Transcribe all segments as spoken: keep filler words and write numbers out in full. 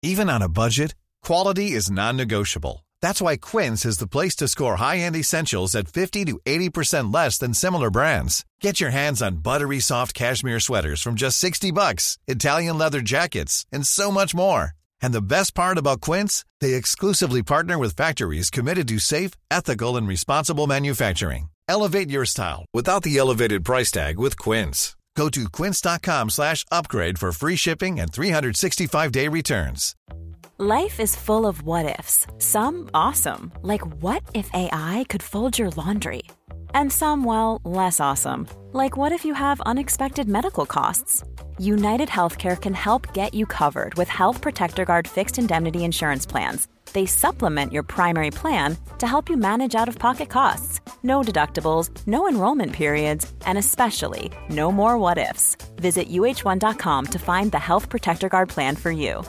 Even on a budget, quality is non-negotiable. That's why Quince is the place to score high-end essentials at fifty to eighty percent less than similar brands. Get your hands on buttery soft cashmere sweaters from just sixty bucks, Italian leather jackets, and so much more. And the best part about Quince, they exclusively partner with factories committed to safe, ethical, and responsible manufacturing. Elevate your style without the elevated price tag with Quince. Go to quince.com slash upgrade for free shipping and three sixty-five day returns. Life is full of what-ifs. Some awesome, like what if A I could fold your laundry? And some, well, less awesome, like what if you have unexpected medical costs? United Healthcare can help get you covered with Health Protector Guard fixed indemnity insurance plans. They supplement your primary plan to help you manage out-of-pocket costs. No deductibles, no enrollment periods, and especially no more what-ifs. Visit U H one dot com to find the Health Protector Guard plan for you.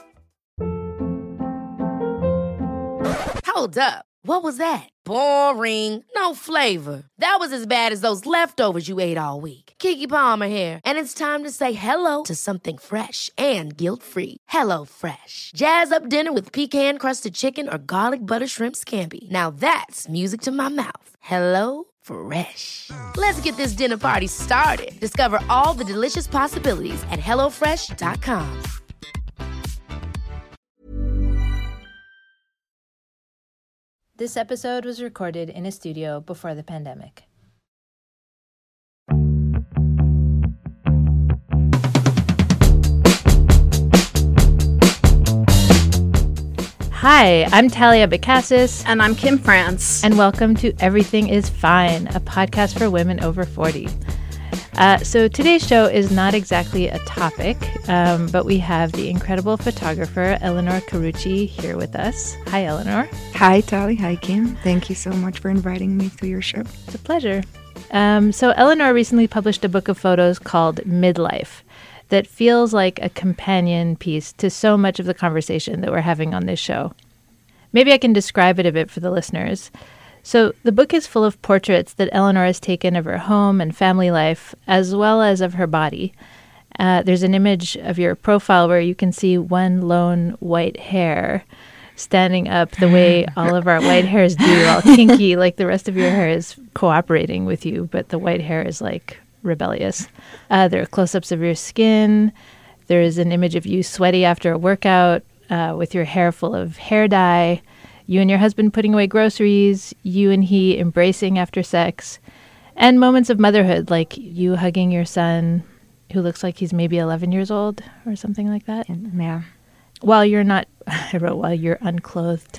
Hold up. What was that? Boring. No flavor. That was as bad as those leftovers you ate all week. Keke Palmer here, and it's time to say hello to something fresh and guilt-free. Hello Fresh. Jazz up dinner with pecan-crusted chicken or garlic butter shrimp scampi. Now that's music to my mouth. Hello Fresh. Let's get this dinner party started. Discover all the delicious possibilities at hello fresh dot com. This episode was recorded in a studio before the pandemic. Hi, I'm Talia Bacassis. And I'm Kim France. And welcome to Everything is Fine, a podcast for women over forty. Uh, so today's show is not exactly a topic, um, but we have the incredible photographer Eleanor Carucci here with us. Hi, Eleanor. Hi, Tali. Hi, Kim. Thank you so much for inviting me to your show. It's a pleasure. Um, so Eleanor recently published a book of photos called Midlife that feels like a companion piece to so much of the conversation that we're having on this show. Maybe I can describe it a bit for the listeners. So the book is full of portraits that Eleanor has taken of her home and family life, as well as of her body. Uh, there's an image of your profile where you can see one lone white hair standing up the way all of our white hairs do, all kinky, like the rest of your hair is cooperating with you, but the white hair is like rebellious. Uh, there are close-ups of your skin. There is an image of you sweaty after a workout uh, with your hair full of hair dye. You and your husband putting away groceries, you and he embracing after sex, and moments of motherhood, like you hugging your son, who looks like he's maybe eleven years old or something like that. Yeah. While you're not, I wrote, while you're unclothed.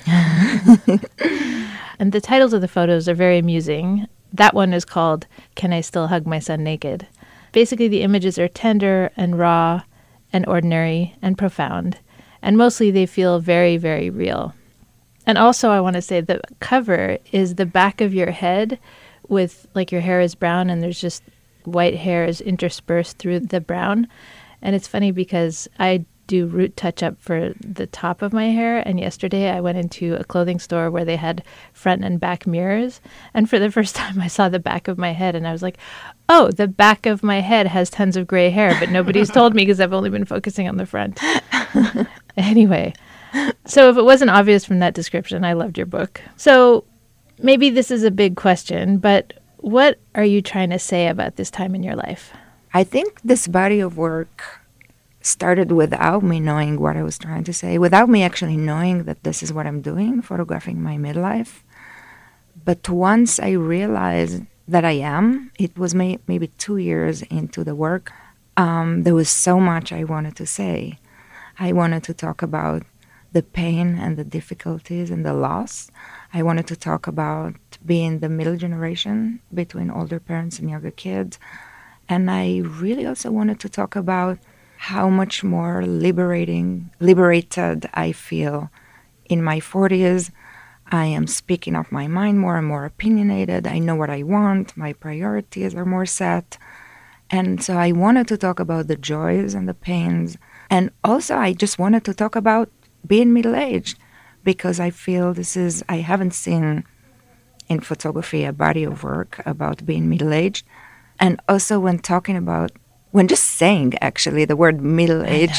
And the titles of the photos are very amusing. That one is called, Can I Still Hug My Son Naked? Basically, the images are tender and raw and ordinary and profound, and mostly they feel very, very real. And also, I want to say the cover is the back of your head with, like, your hair is brown and there's just white hairs interspersed through the brown. And it's funny because I do root touch-up for the top of my hair. And yesterday I went into a clothing store where they had front and back mirrors. And for the first time, I saw the back of my head and I was like, oh, the back of my head has tons of gray hair, but nobody's told me because I've only been focusing on the front. Anyway. So if it wasn't obvious from that description, I loved your book. So maybe this is a big question, but what are you trying to say about this time in your life? I think this body of work started without me knowing what I was trying to say, without me actually knowing that this is what I'm doing, photographing my midlife. But once I realized that I am, it was may- maybe two years into the work, um, there was so much I wanted to say. I wanted to talk about the pain and the difficulties and the loss. I wanted to talk about being the middle generation between older parents and younger kids. And I really also wanted to talk about how much more liberating, liberated I feel in my forties. I am speaking of my mind more and more opinionated. I know what I want. My priorities are more set. And so I wanted to talk about the joys and the pains. And also I just wanted to talk about being middle-aged, because I feel this is, I haven't seen in photography a body of work about being middle-aged. And also when talking about, when just saying actually the word middle-aged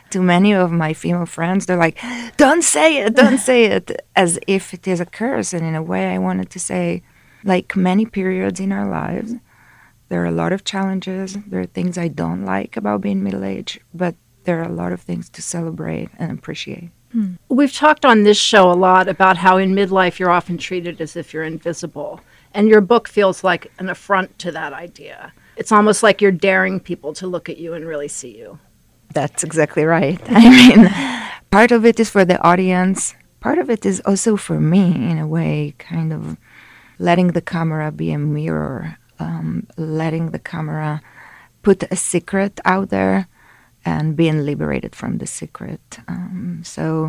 to many of my female friends, they're like, don't say it, don't say it, as if it is a curse. And in a way, I wanted to say, like many periods in our lives, there are a lot of challenges. There are things I don't like about being middle-aged, but there are a lot of things to celebrate and appreciate. Hmm. We've talked on this show a lot about how in midlife you're often treated as if you're invisible. And your book feels like an affront to that idea. It's almost like you're daring people to look at you and really see you. That's exactly right. I mean, part of it is for the audience. Part of it is also for me, in a way, kind of letting the camera be a mirror, um, letting the camera put a secret out there and being liberated from the secret. Um, so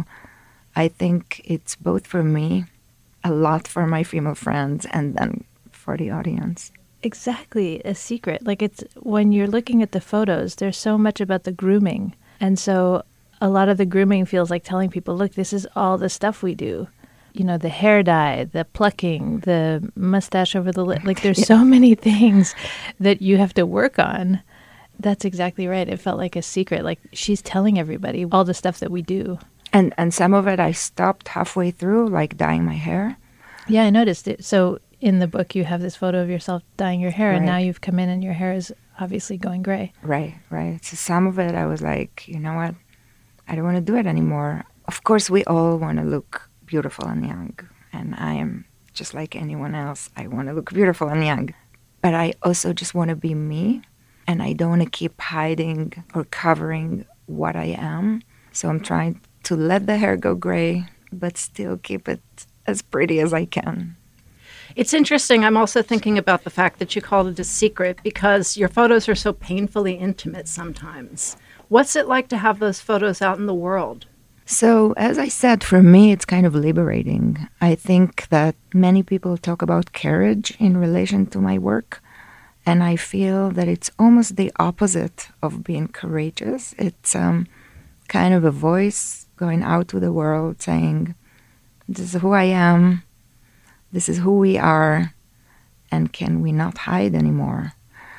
I think it's both for me, a lot for my female friends, and then for the audience. Exactly, a secret. Like, it's when you're looking at the photos, there's so much about the grooming. And so a lot of the grooming feels like telling people, look, this is all the stuff we do. You know, the hair dye, the plucking, the mustache over the lip. Like, there's yeah. so many things that you have to work on. That's exactly right. It felt like a secret. Like, she's telling everybody all the stuff that we do. And and some of it I stopped halfway through, like dyeing my hair. Yeah, I noticed it. So in the book, you have this photo of yourself dyeing your hair, right. And now you've come in and your hair is obviously going gray. Right, right. So some of it I was like, you know what? I don't want to do it anymore. Of course, we all want to look beautiful and young. And I am just like anyone else. I want to look beautiful and young. But I also just want to be me. And I don't want to keep hiding or covering what I am. So I'm trying to let the hair go gray, but still keep it as pretty as I can. It's interesting. I'm also thinking about the fact that you called it a secret because your photos are so painfully intimate sometimes. What's it like to have those photos out in the world? So, as I said, for me, it's kind of liberating. I think that many people talk about courage in relation to my work. And I feel that it's almost the opposite of being courageous. It's um, kind of a voice going out to the world saying, this is who I am, this is who we are, and can we not hide anymore?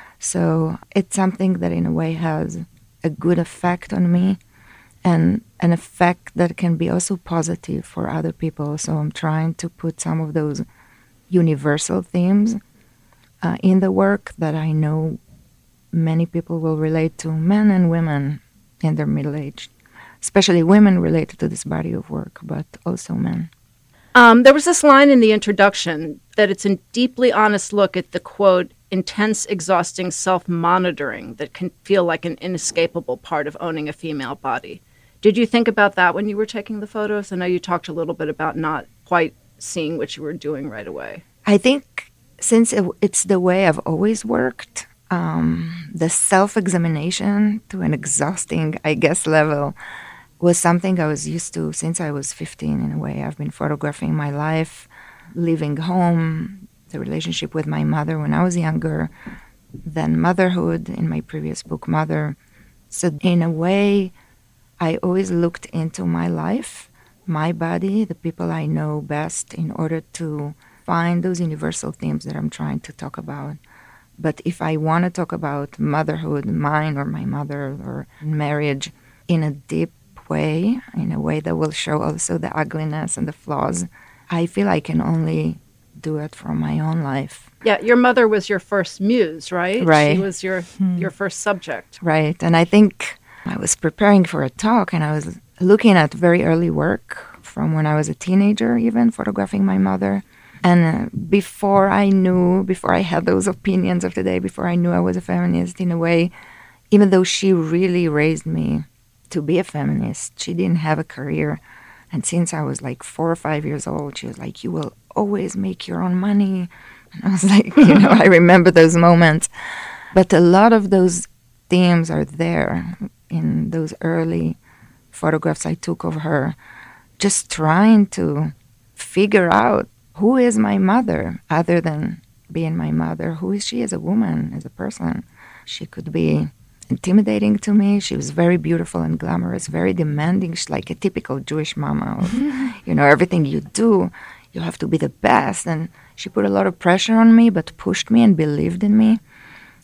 So it's something that in a way has a good effect on me, and an effect that can be also positive for other people. So I'm trying to put some of those universal themes Uh, in the work that I know many people will relate to, men and women in their middle age, especially women related to this body of work, but also men. Um, there was this line in the introduction that it's a deeply honest look at the, quote, intense, exhausting self-monitoring that can feel like an inescapable part of owning a female body. Did you think about that when you were taking the photos? I know you talked a little bit about not quite seeing what you were doing right away. I think since it, it's the way I've always worked, um, the self-examination to an exhausting, I guess, level was something I was used to since I was fifteen, in a way. I've been photographing my life, leaving home, the relationship with my mother when I was younger, then motherhood in my previous book, Mother. So in a way, I always looked into my life, my body, the people I know best, in order to find those universal themes that I'm trying to talk about. But if I want to talk about motherhood, mine or my mother, or marriage, in a deep way, in a way that will show also the ugliness and the flaws, I feel I can only do it from my own life. Yeah, your mother was your first muse, right? Right. She was your hmm. your first subject. Right. And I think I was preparing for a talk and I was looking at very early work from when I was a teenager, even photographing my mother. And uh, before I knew, before I had those opinions of today, before I knew I was a feminist, in a way, even though she really raised me to be a feminist, she didn't have a career. And since I was like four or five years old, she was like, you will always make your own money. And I was like, you know, I remember those moments. But a lot of those themes are there in those early photographs I took of her, just trying to figure out, who is my mother, other than being my mother? Who is she as a woman, as a person? She could be intimidating to me. She was very beautiful and glamorous, very demanding. She's like a typical Jewish mama. Of, you know, everything you do, you have to be the best. And she put a lot of pressure on me, but pushed me and believed in me.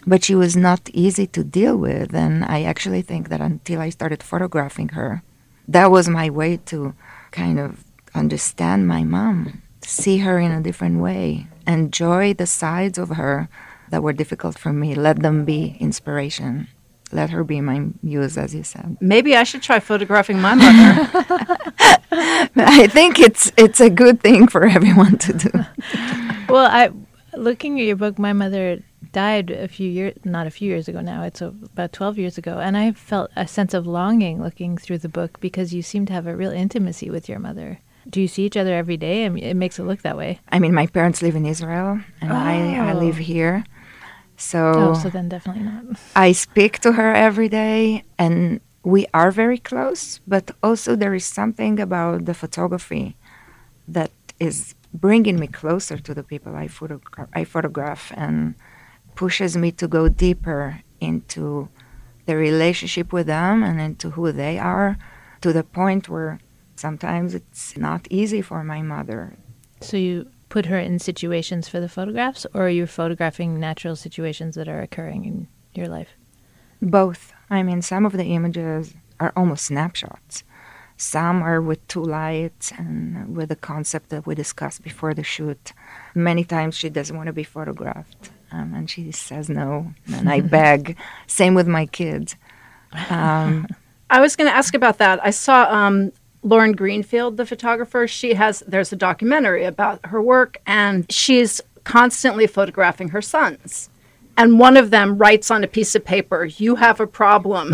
but she was not easy to deal with. And I actually think that until I started photographing her, that was my way to kind of understand my mom, see her in a different way, enjoy the sides of her that were difficult for me, let them be inspiration. Let her be my muse, as you said. Maybe I should try photographing my mother. I think it's it's a good thing for everyone to do. Well, I looking at your book, my mother died a few years, not a few years ago now, it's about twelve years ago, and I felt a sense of longing looking through the book because you seem to have a real intimacy with your mother. Do you see each other every day? I mean, it makes it look that way. I mean, my parents live in Israel, and oh. I, I live here. So, oh, so then definitely not. I speak to her every day, and we are very close, but also there is something about the photography that is bringing me closer to the people I, photogra- I photograph and pushes me to go deeper into the relationship with them and into who they are, to the point where sometimes it's not easy for my mother. So you put her in situations for the photographs, or are you photographing natural situations that are occurring in your life? Both. I mean, some of the images are almost snapshots. Some are with two lights and with the concept that we discussed before the shoot. Many times she doesn't want to be photographed, um, and she says no, and I beg. Same with my kids. Um, I was going to ask about that. I saw um, Lauren Greenfield, the photographer. She has, there's a documentary about her work, and she's constantly photographing her sons. And one of them writes on a piece of paper, "You have a problem,"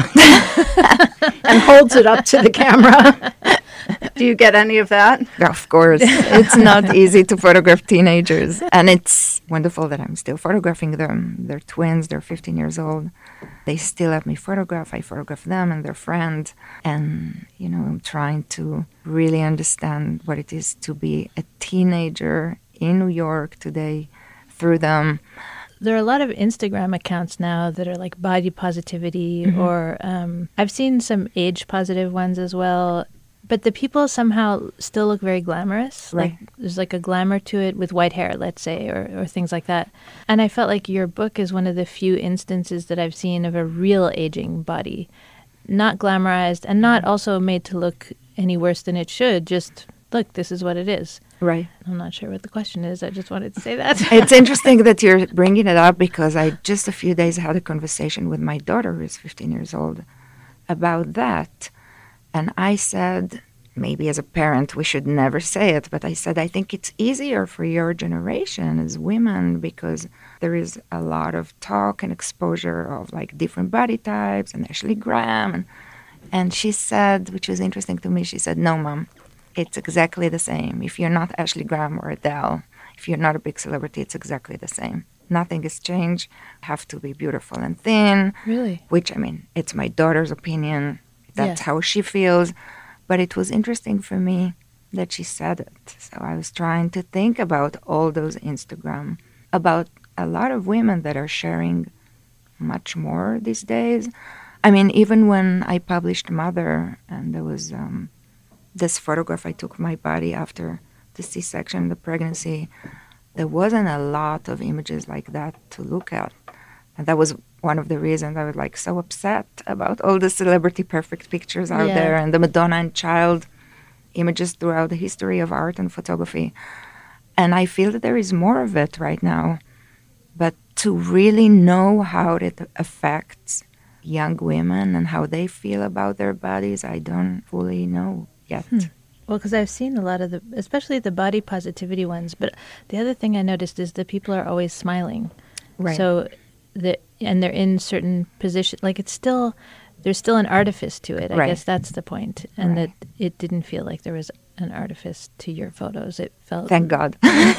and holds it up to the camera. Do you get any of that? Of course. It's not easy to photograph teenagers. And it's wonderful that I'm still photographing them. They're twins. They're fifteen years old. They still have me photograph. I photograph them and their friend. And, you know, I'm trying to really understand what it is to be a teenager in New York today through them. There are a lot of Instagram accounts now that are like body positivity, mm-hmm. or um, I've seen some age positive ones as well. But the people somehow still look very glamorous. Right. Like there's like a glamour to it with white hair, let's say, or, or things like that. And I felt like your book is one of the few instances that I've seen of a real aging body, not glamorized and not also made to look any worse than it should. Just, look, this is what it is. Right. I'm not sure what the question is. I just wanted to say that. It's interesting that you're bringing it up because I just a few days had a conversation with my daughter, who is fifteen years old, about that. And I said, maybe as a parent we should never say it, but I said, I think it's easier for your generation as women because there is a lot of talk and exposure of like different body types and Ashley Graham. And, and she said, which was interesting to me, she said, no, Mom. It's exactly the same. If you're not Ashley Graham or Adele, if you're not a big celebrity, it's exactly the same. Nothing has changed. You have to be beautiful and thin. Really? Which, I mean, it's my daughter's opinion. That's yeah. how she feels. But it was interesting for me that she said it. So I was trying to think about all those Instagram, about a lot of women that are sharing much more these days. I mean, even when I published Mother, and there was... Um, this photograph I took of my body after the C-section, the pregnancy, there wasn't a lot of images like that to look at. And that was one of the reasons I was like so upset about all the celebrity perfect pictures out yeah. there and the Madonna and child images throughout the history of art and photography. And I feel that there is more of it right now. But to really know how it affects young women and how they feel about their bodies, I don't fully know. Hmm. Well, because I've seen a lot of the, especially the body positivity ones. But the other thing I noticed is that people are always smiling. Right. So, the and they're in certain positions. Like it's still, there's still an artifice to it. I right. guess that's the point. And right. that it didn't feel like there was an artifice to your photos. It felt. Thank God.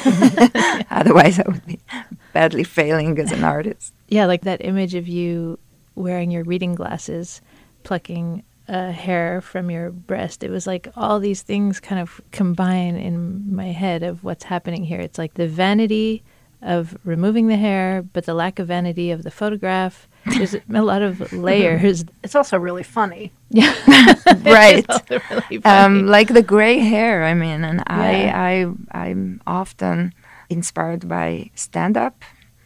Otherwise, I would be badly failing as an artist. Yeah, like that image of you wearing your reading glasses, plucking a hair from your breast. It was like all these things kind of combine in my head of what's happening here. It's like the vanity of removing the hair, but the lack of vanity of the photograph. There's a lot of layers. It's also really funny. Yeah. Right. Really um, like the gray hair, I mean, and yeah. I, I, I'm often inspired by stand-up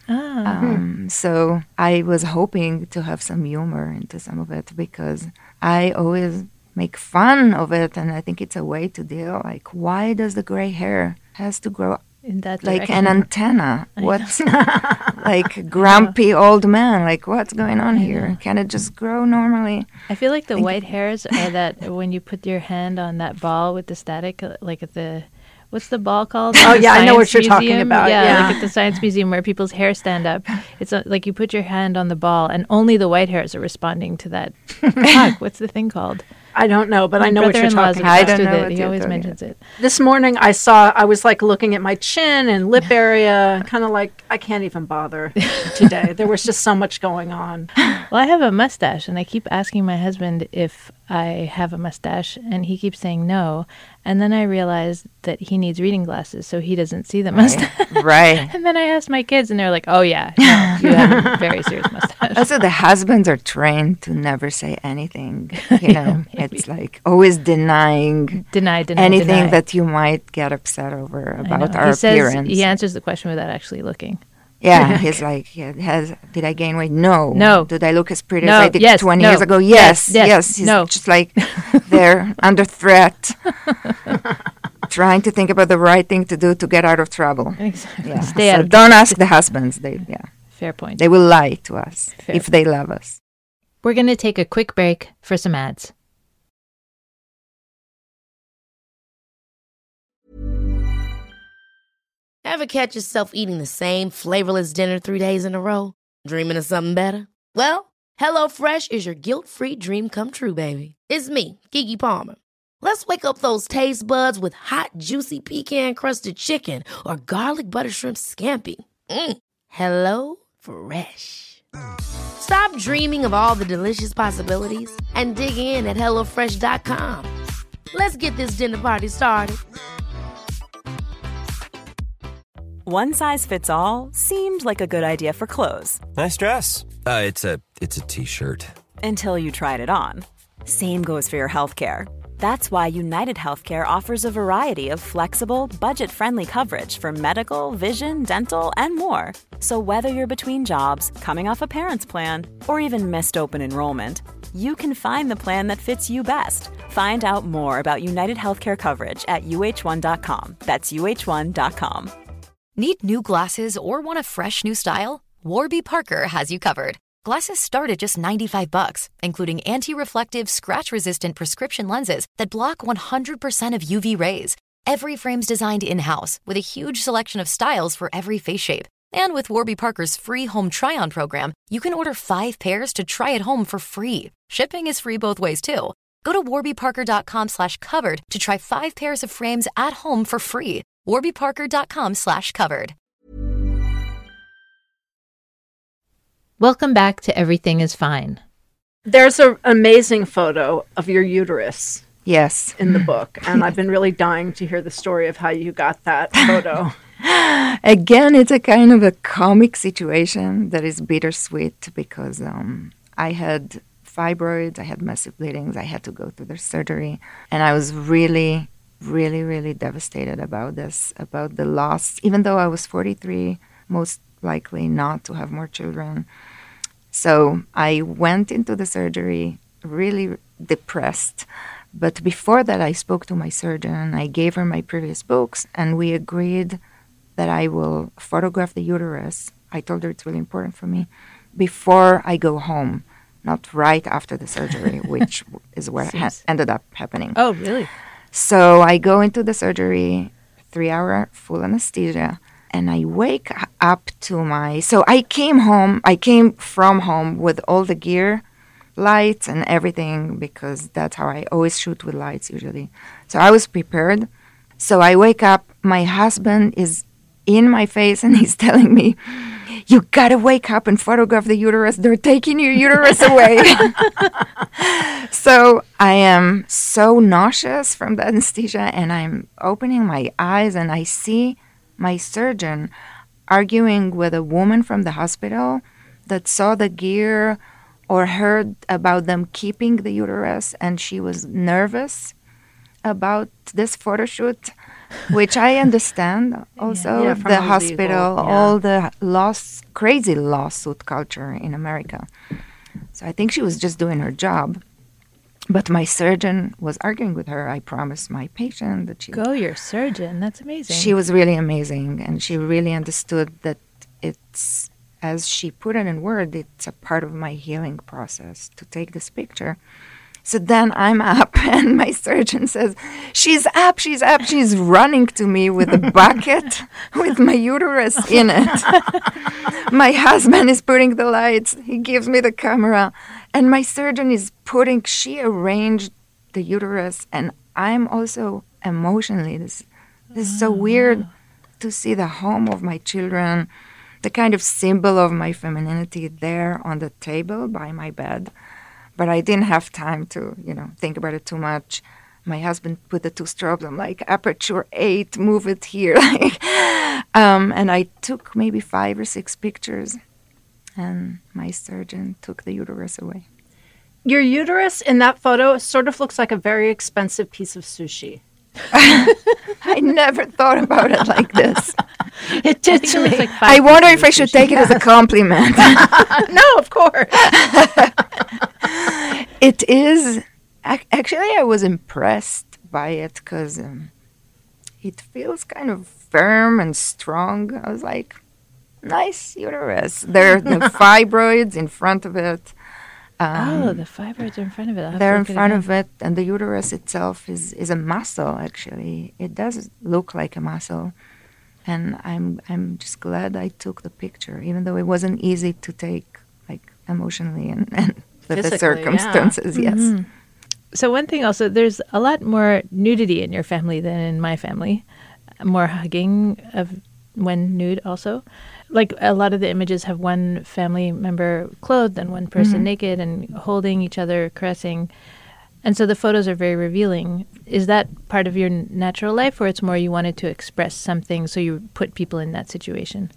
Ah. Um, so I was hoping to have some humor into some of it because I always make fun of it, and I think it's a way to deal. Like, why does the gray hair has to grow In that like direction. an antenna? What's like grumpy old man? Like, what's going on here? Can it just grow normally? I feel like the Think- white hairs are that when you put your hand on that ball with the static, uh, like at the, what's the ball called? Oh, The yeah, I know what Science you're talking Museum? about, yeah. like at the Science Museum where people's hair stand up. It's uh, like you put your hand on the ball and only the white hairs are responding to that. Fuck, what's the thing called? I don't know, but My I know what you're brother-in-law's talking I about. obsessed don't with know it. what He you're always talking mentions it. This morning I saw, I was like looking at my chin and lip area, kind of like, I can't even bother today. There was just so much going on. Well, I have a mustache, and I keep asking my husband if I have a mustache, and he keeps saying no. And then I realized that he needs reading glasses, so he doesn't see the mustache. Right. And then I asked my kids, and they're like, "Oh yeah, no, you have a very serious mustache." Also, the husbands are trained to never say anything. You know, it's like always denying Deny, deny, anything deny. that you might get upset over I know. about our he says, appearance. He answers the question without actually looking. Yeah, he's like, yeah, has did I gain weight? No. No. Did I look as pretty No. as I did Yes. twenty No. years ago? Yes. Yes. Yes. Yes. He's No. just like they're under threat, trying to think about the right thing to do to get out of trouble. Exactly. Yeah. Stay so out of don't ask the husbands. They yeah, Fair point. they will lie to us Fair. if they love us. We're going to take a quick break for some ads. Ever catch yourself eating the same flavorless dinner three days in a row? Dreaming of something better? Well, HelloFresh is your guilt-free dream come true, baby. It's me, Keke Palmer. Let's wake up those taste buds with hot, juicy pecan-crusted chicken or garlic butter shrimp scampi. Mm. Hello Fresh. Stop dreaming of all the delicious possibilities and dig in at hello fresh dot com. Let's get this dinner party started. One size fits all seemed like a good idea for clothes. Nice dress. Uh, it's a it's a t-shirt. Until you tried it on. Same goes for your healthcare. That's why United Healthcare offers a variety of flexible, budget-friendly coverage for medical, vision, dental, and more. So whether you're between jobs, coming off a parent's plan, or even missed open enrollment, you can find the plan that fits you best. Find out more about United Healthcare coverage at U H one dot com. That's U H one dot com. Need new glasses or want a fresh new style? Warby Parker has you covered. Glasses start at just ninety-five bucks, including anti-reflective, scratch-resistant prescription lenses that block one hundred percent of U V rays. Every frame's designed in-house with a huge selection of styles for every face shape. And with Warby Parker's free home try-on program, you can order five pairs to try at home for free. Shipping is free both ways, too. Go to warby parker dot com slash covered to try five pairs of frames at home for free. warby parker dot com slash covered. Welcome back to Everything is Fine. There's an amazing photo of your uterus Yes. in the book, and I've been really dying to hear the story of how you got that photo. Again, it's a kind of a comic situation that is bittersweet because um, I had fibroids, I had massive bleedings, I had to go through the surgery, and I was really, really, really devastated about this, about the loss, even though I was forty-three, most likely not to have more children. So I went into the surgery really depressed. But before that, I spoke to my surgeon. I gave her my previous books, and we agreed that I will photograph the uterus. I told her it's really important for me before I go home, not right after the surgery, which is what ha- ended up happening. Oh, really? So I go into the surgery, three-hour full anesthesia, and I wake up to my... So I came home, I came from home with all the gear, lights and everything, because that's how I always shoot with lights usually. So I was prepared. So I wake up, my husband is in my face and he's telling me, you gotta wake up and photograph the uterus. They're taking your uterus away. So I am so nauseous from the anesthesia, and I'm opening my eyes and I see my surgeon arguing with a woman from the hospital that saw the gear or heard about them keeping the uterus, and she was nervous about this photo shoot, which I understand also, Yeah, from the a hospital, legal, yeah. all the loss, crazy lawsuit culture in America. So I think she was just doing her job. But my surgeon was arguing with her. I promised my patient that she... Go your surgeon. That's amazing. She was really amazing, and she really understood that it's, as she put it in word, it's a part of my healing process to take this picture. So then I'm up, and my surgeon says, she's up, she's up. She's running to me with a bucket with my uterus in it. My husband is putting the lights. He gives me the camera. And my surgeon is putting, she arranged the uterus. And I'm also emotionally, this, this is so weird to see the home of my children, the kind of symbol of my femininity there on the table by my bed. But I didn't have time to, you know, think about it too much. My husband put the two strobes. I'm like, aperture eight, move it here. um, and I took maybe five or six pictures, and my surgeon took the uterus away. Your uterus in that photo sort of looks like a very expensive piece of sushi. I never thought about it like this. It did to me. Like I wonder if I should take it as a compliment. No, of course. It is. Ac- Actually, I was impressed by it because um, it feels kind of firm and strong. I was like, nice uterus. There are the fibroids in front of it. Um, oh, the fibroids are in front of it. I'll have They're to in look at front it of it, and the uterus itself is, is a muscle, actually. It does look like a muscle. And I'm I'm just glad I took the picture, even though it wasn't easy to take, like, emotionally and, and with the Physically, circumstances, yeah. yes. Mm-hmm. So one thing also, there's a lot more nudity in your family than in my family. More hugging of when nude also. Like a lot of the images have one family member clothed and one person Mm-hmm. naked and holding each other, caressing. And so the photos are very revealing. Is that part of your n- natural life, or it's more you wanted to express something so you put people in that situation?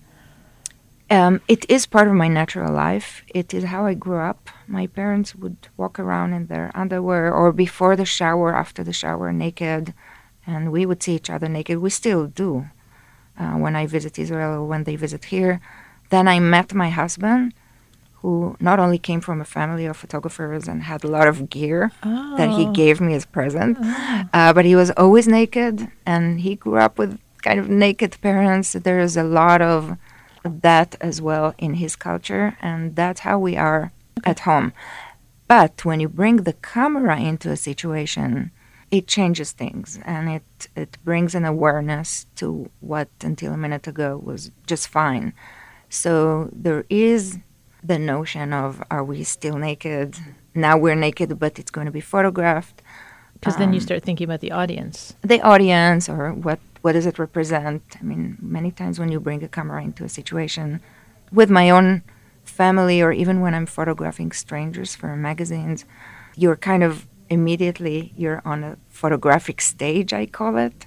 Um, it is part of my natural life. It is how I grew up. My parents would walk around in their underwear or before the shower, after the shower, naked. And we would see each other naked. We still do uh, when I visit Israel or when they visit here. Then I met my husband, who not only came from a family of photographers and had a lot of gear Oh. that he gave me as present, uh, but he was always naked, and he grew up with kind of naked parents. There is a lot of that as well in his culture, and that's how we are at home. But when you bring the camera into a situation, it changes things, and it, it brings an awareness to what until a minute ago was just fine. So there is the notion of, are we still naked? Now we're naked, but it's going to be photographed. Because then you Um, start thinking about the audience. the audience, or what, what does it represent? I mean, many times when you bring a camera into a situation with my own family, or even when I'm photographing strangers for magazines, you're kind of immediately, you're on a photographic stage, I call it,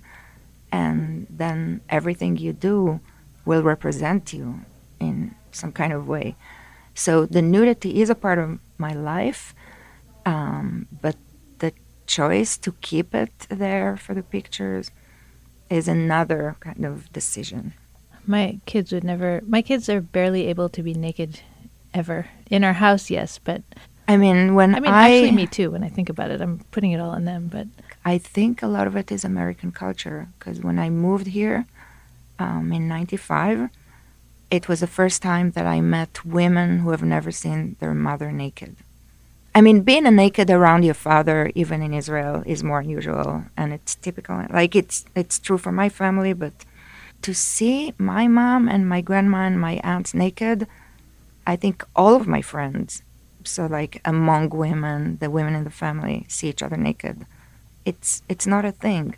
and then everything you do will represent you in some kind of way. So the nudity is a part of my life, um, but the choice to keep it there for the pictures is another kind of decision. My kids would never, my kids are barely able to be naked ever. In our house, yes, but I mean, when I mean, I, actually me too, when I think about it. I'm putting it all on them, but I think a lot of it is American culture, because when I moved here um, in ninety-five, it was the first time that I met women who have never seen their mother naked. I mean, being a naked around your father, even in Israel, is more unusual, and it's typical. Like, it's it's true for my family, but to see my mom and my grandma and my aunts naked, I think all of my friends, so like among women, the women in the family see each other naked. It's it's not a thing.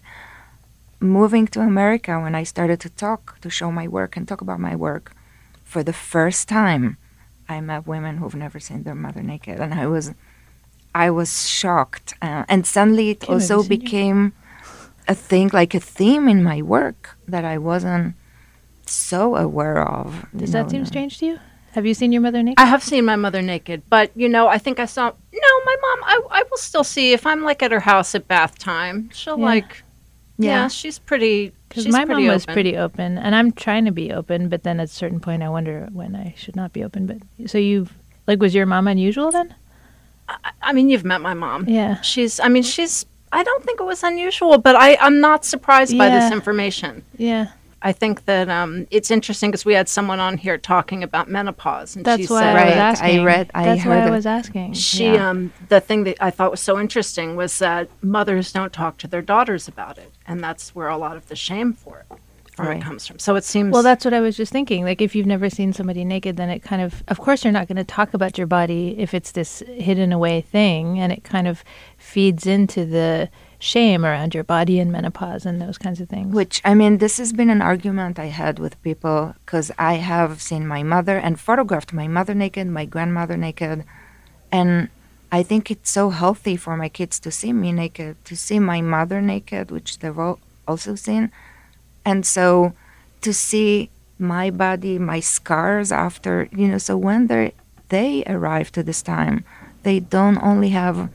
Moving to America, when I started to talk, to show my work and talk about my work, for the first time, I met women who've never seen their mother naked, and I was, I was shocked. Uh, and suddenly, it Kim, have you also seen your- became a thing, like a theme in my work that I wasn't so aware of. does you that know, seem the- strange to you? Have you seen your mother naked? I have seen my mother naked, but, you know, I think I saw, no, my mom, I, I will still see, if I'm, like, at her house at bath time, she'll, Yeah. like, yeah, Yeah. she's pretty, Because she's my pretty mom was open. pretty open, and I'm trying to be open, but then at a certain point I wonder when I should not be open. But so you, like, was your mom unusual then? I, I mean, you've met my mom. Yeah. She's, I mean, she's, I don't think it was unusual, but I, I'm not surprised by this Yeah. information. Yeah. I think that um, it's interesting because we had someone on here talking about menopause, and That's she why said I Right, was I asking. read- I That's why heard I it. was asking. she, Yeah. um, the thing that I thought was so interesting was that mothers don't talk to their daughters about it, and that's where a lot of the shame for it, for it Right. comes from. So it seems Well, that's what I was just thinking. Like, if you've never seen somebody naked, then it kind of, of course, you're not going to talk about your body if it's this hidden away thing, and it kind of feeds into the shame around your body and menopause and those kinds of things. Which, I mean, this has been an argument I had with people because I have seen my mother and photographed my mother naked, my grandmother naked. And I think it's so healthy for my kids to see me naked, to see my mother naked, which they've al- also seen. And so to see my body, my scars after, you know, so when they they arrive to this time, they don't only have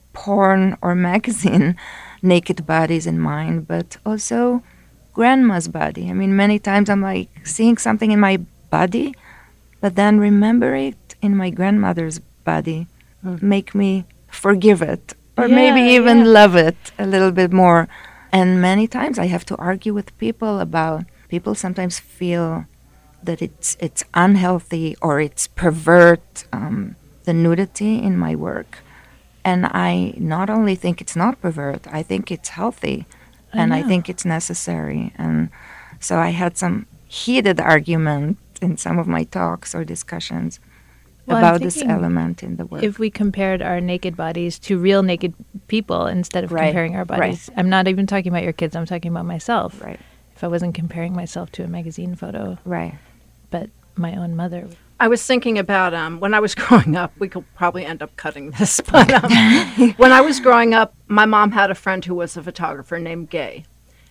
porn or magazine naked bodies in mind, but also grandma's body. I mean, many times I'm like seeing something in my body, but then remember it in my grandmother's body, make me forgive it, or Yeah, maybe even yeah. love it a little bit more. And many times I have to argue with people about, people sometimes feel that it's it's unhealthy or it's pervert um, the nudity in my work. And I not only think it's not pervert, I think it's healthy, I and I know. think it's necessary. And so I had some heated argument in some of my talks or discussions Well, I'm about this thinking element in the work. if we compared our naked bodies to real naked people instead of Right, comparing our right. bodies, I'm not even talking about your kids, I'm talking about myself. Right, If I wasn't comparing myself to a magazine photo, right. but my own mother. I was thinking about um, when I was growing up, we could probably end up cutting this, but um, when I was growing up, my mom had a friend who was a photographer named Gay,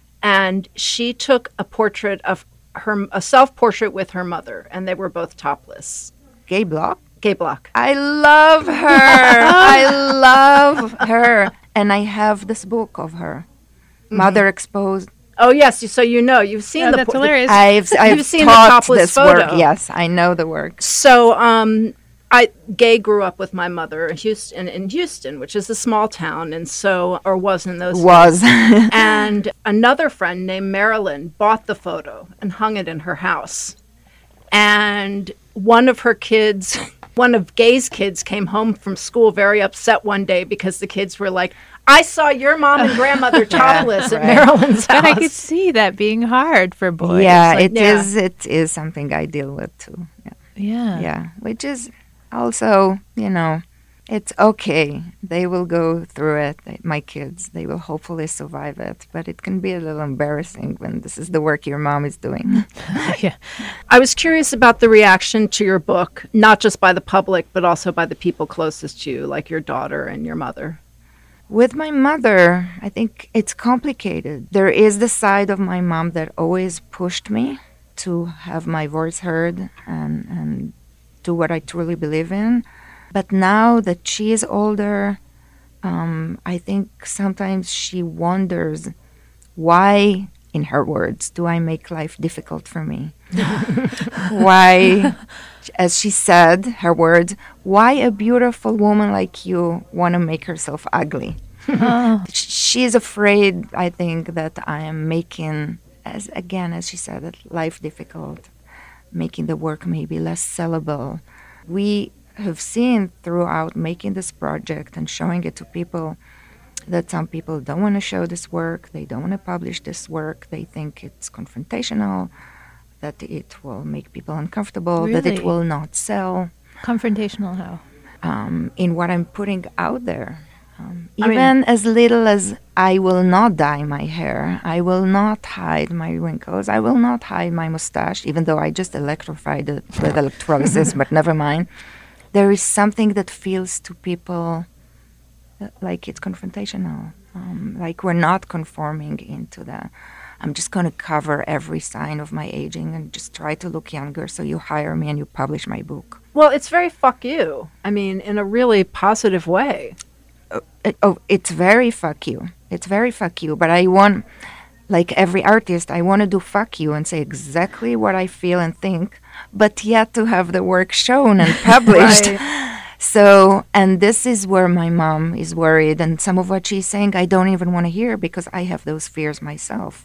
and she took a portrait of her, a self-portrait with her mother, and they were both topless. Gay Block? Gay Block. I love her. I love her. And I have this book of her, Mother Exposed. Oh, yes, so you know, you've seen Oh, the that's por- hilarious. I've, I've You've seen the taught topless this photo. work. Yes, I know the work. So, um, I Gay grew up with my mother in Houston, in Houston, which is a small town, and so, or was in those Was. days. And another friend named Marilyn bought the photo and hung it in her house. And one of her kids, one of Gay's kids, came home from school very upset one day because the kids were like, "I saw your mom and grandmother topless at right. Marilyn's house." But I could see that being hard for boys. yeah, like, it yeah. is. It is something I deal with too. Yeah. Yeah. yeah, which is also, you know, it's okay. They will go through it. They- My kids, they will hopefully survive it. But it can be a little embarrassing when this is the work your mom is doing. yeah. I was curious about the reaction to your book, not just by the public, but also by the people closest to you, like your daughter and your mother. With my mother, I think it's complicated. There is the side of my mom that always pushed me to have my voice heard and, and do what I truly believe in. But now that she is older, um, I think sometimes she wonders why, in her words, do I make life difficult for me? Why, as she said, her words, why a beautiful woman like you want to make herself ugly? Oh. She's afraid, I think, that I am making, as again, as she said, that life difficult, making the work maybe less sellable. We have seen throughout making this project and showing it to people that some people don't want to show this work, they don't want to publish this work, they think it's confrontational, that it will make people uncomfortable, that it Really? will not sell. Confrontational how? Um, in what I'm putting out there. Um, I mean- even as little as I will not dye my hair, I will not hide my wrinkles, I will not hide my mustache, even though I just electrified it with electrolysis, but never mind. There is something that feels to people uh, like it's confrontational, um, like we're not conforming into the I'm just going to cover every sign of my aging and just try to look younger. So you hire me and you publish my book. Well, it's very fuck you. I mean, in a really positive way. Oh, it, oh, it's very fuck you. It's very fuck you. But I want, like every artist, I want to do fuck you and say exactly what I feel and think, but yet to have the work shown and published. Right. So, and this is where my mom is worried. And some of what she's saying, I don't even want to hear because I have those fears myself.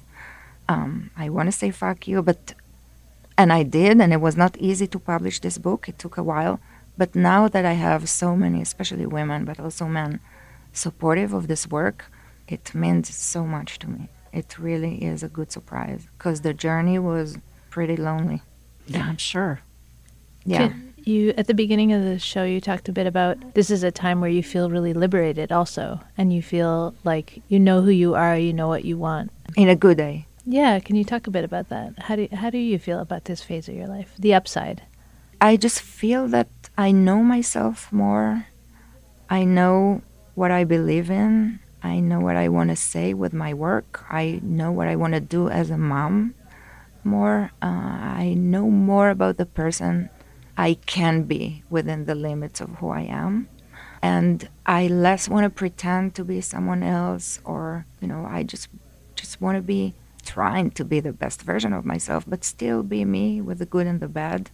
Um, I want to say fuck you, but, and I did, and it was not easy to publish this book. It took a while. But now that I have so many, especially women, but also men, supportive of this work, it means so much to me. It really is a good surprise because the journey was pretty lonely. Yeah, I'm sure. Yeah. Can you, at the beginning of the show, you talked a bit about this is a time where you feel really liberated also, and you feel like you know who you are, you know what you want. In a good way. Yeah, can you talk a bit about that? How do how do you feel about this phase of your life, the upside? I just feel that I know myself more. I know what I believe in. I know what I want to say with my work. I know what I want to do as a mom more. Uh, I know more about the person I can be within the limits of who I am. And I less want to pretend to be someone else, or, you know, I just just want to be trying to be the best version of myself, but still be me with the good and the bad.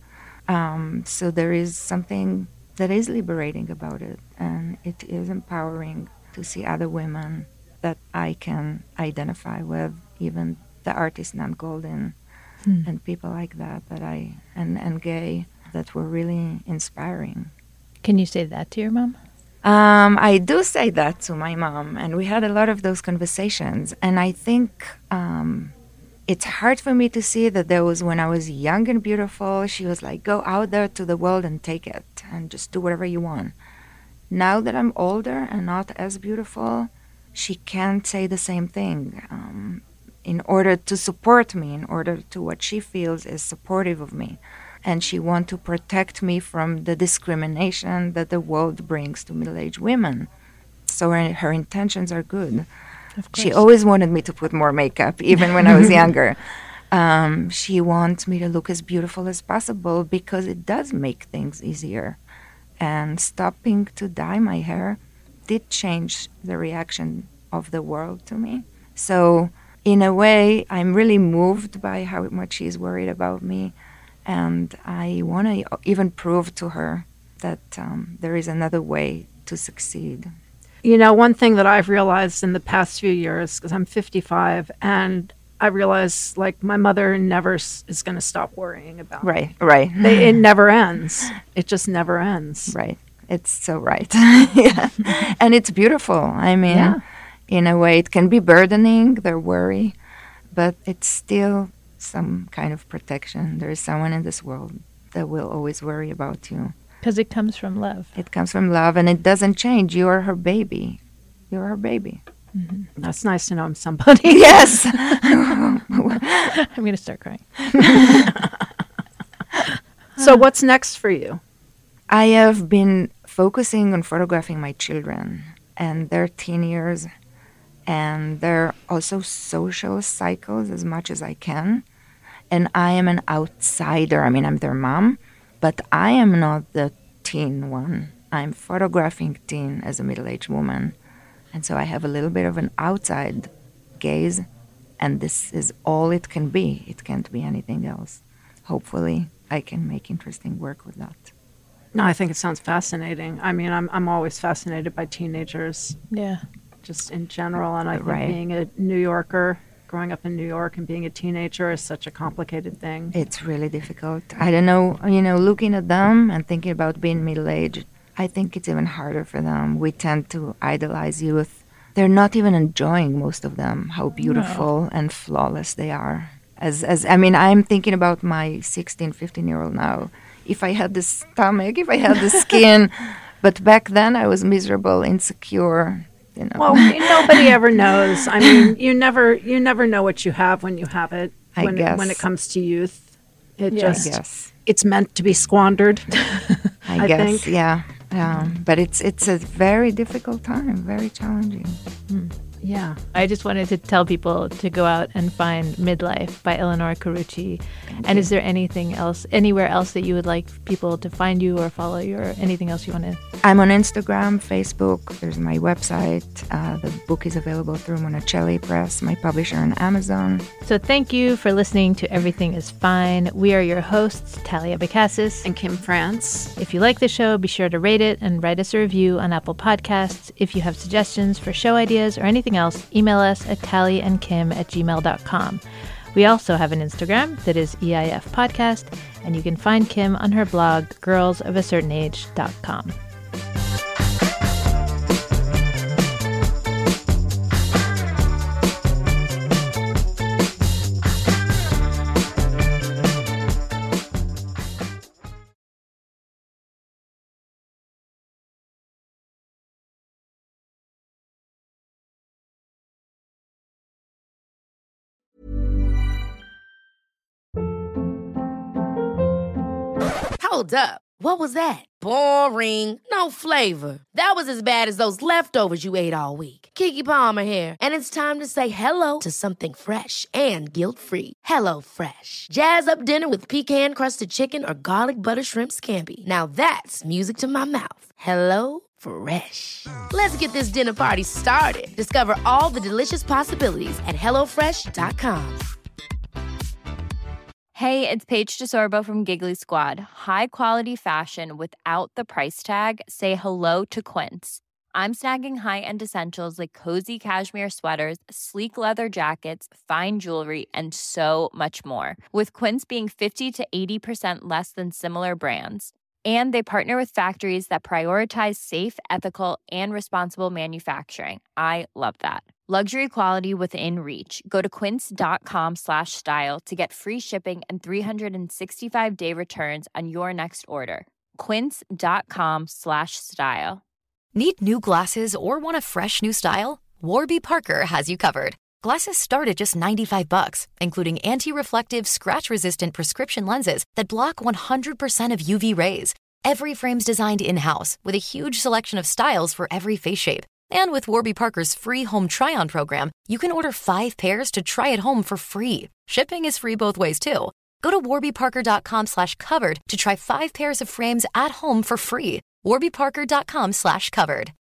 Um, so there is something that is liberating about it, and it is empowering to see other women that I can identify with, even the artist Nan Goldin hmm. and people like that, that I and, and gay, that were really inspiring. Can you say that to your mom? Um, I do say that to my mom, and we had a lot of those conversations. And I think um, it's hard for me to see that there was, when I was young and beautiful, she was like, go out there to the world and take it, and just do whatever you want. Now that I'm older and not as beautiful, she can't say the same thing. Um, in order to support me, in order to what she feels is supportive of me. And she wants to protect me from the discrimination that the world brings to middle-aged women. So her, her intentions are good. She always wanted me to put more makeup, even when I was younger. Um, she wants me to look as beautiful as possible because it does make things easier. And stopping to dye my hair did change the reaction of the world to me. So in a way, I'm really moved by how much she's worried about me. And I want to even prove to her that um, there is another way to succeed. You know, one thing that I've realized in the past few years, because I'm fifty-five, and I realize, like, my mother never s- is going to stop worrying about Right, me. right. They, it never ends. It just never ends. Right. It's so right. Yeah. And it's beautiful. I mean, yeah. in a way, it can be burdening, their worry, but it's still some kind of protection. There is someone in this world that will always worry about you. Because it comes from love. It comes from love, and it doesn't change. You are her baby. You're her baby. Mm-hmm. That's nice to know I'm somebody. Yes. I'm going to start crying. So what's next for you? I have been focusing on photographing my children and their teen years and their also social cycles as much as I can. And I am an outsider. I mean, I'm their mom, but I am not the teen one. I'm photographing teen as a middle-aged woman. And so I have a little bit of an outside gaze, and this is all it can be. It can't be anything else. Hopefully, I can make interesting work with that. No, I think it sounds fascinating. I mean, I'm I'm always fascinated by teenagers. Yeah. Just in general, and I think Right. being a New Yorker, growing up in New York and being a teenager is such a complicated thing. It's really difficult. I don't know, you know, looking at them and thinking about being middle-aged, I think it's even harder for them. We tend to idolize youth. They're not even enjoying, most of them, how beautiful no. and flawless they are. As, as I mean, I'm thinking about my sixteen, fifteen-year-old now. If I had the stomach, if I had the skin. But back then, I was miserable, insecure. You know. Well, nobody ever knows. I mean, you never you never know what you have when you have it. I when, guess. When it comes to youth, it Yeah. just I guess. it's meant to be squandered. I, I guess, think. yeah. Um, but it's it's a very difficult time, very challenging. Mm. Yeah. I just wanted to tell people to go out and find Midlife by Eleanor Carucci. Thank and you. Is there anything else, anywhere else that you would like people to find you or follow you, or anything else you want to? I'm on Instagram, Facebook. There's my website. Uh, the book is available through Monticelli Press, my publisher on Amazon. So thank you for listening to Everything is Fine. We are your hosts, Talia Bacassis and Kim France. If you like the show, be sure to rate it and write us a review on Apple Podcasts. If you have suggestions for show ideas or anything else, email us at tallyandkim at gmail dot com. We also have an Instagram that is E I F Podcast, and you can find Kim on her blog, girls of a certain age dot com. Hold up. What was that? Boring. No flavor. That was as bad as those leftovers you ate all week. Keke Palmer here, and it's time to say hello to something fresh and guilt-free. Hello Fresh. Jazz up dinner with pecan-crusted chicken or garlic butter shrimp scampi. Now that's music to my mouth. Hello Fresh. Let's get this dinner party started. Discover all the delicious possibilities at hello fresh dot com. Hey, it's Paige DeSorbo from Giggly Squad. High quality fashion without the price tag. Say hello to Quince. I'm snagging high-end essentials like cozy cashmere sweaters, sleek leather jackets, fine jewelry, and so much more. With Quince being fifty to eighty percent less than similar brands. And they partner with factories that prioritize safe, ethical, and responsible manufacturing. I love that. Luxury quality within reach. Go to quince.com slash style to get free shipping and three sixty-five day returns on your next order. Quince.com slash style. Need new glasses or want a fresh new style? Warby Parker has you covered. Glasses start at just ninety-five bucks, including anti-reflective, scratch-resistant prescription lenses that block one hundred percent of U V rays. Every frame's designed in-house with a huge selection of styles for every face shape. And with Warby Parker's free home try-on program, you can order five pairs to try at home for free. Shipping is free both ways, too. Go to warbyparker.com slash covered to try five pairs of frames at home for free. warbyparker.com slash covered.